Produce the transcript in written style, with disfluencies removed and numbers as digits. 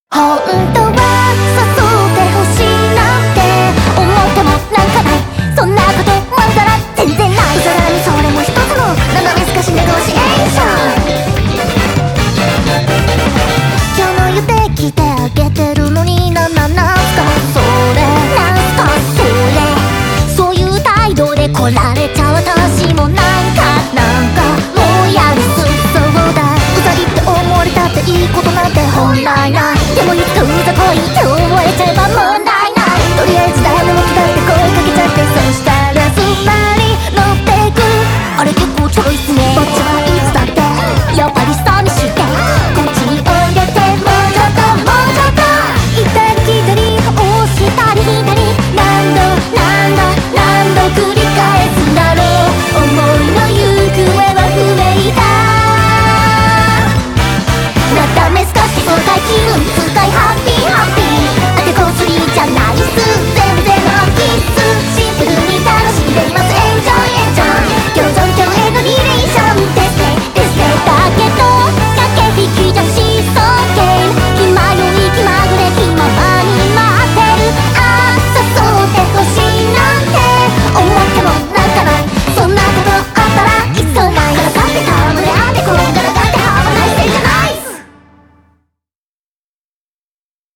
本当は誘ってほしいなんて思ってもなんかない。そんなことまんざら全然ない。さらにそれも一つの斜め透かしネゴシエーション。今日の言ってきてあげてるのになんすかそれ、なんすかそれ。そういう態度で来られ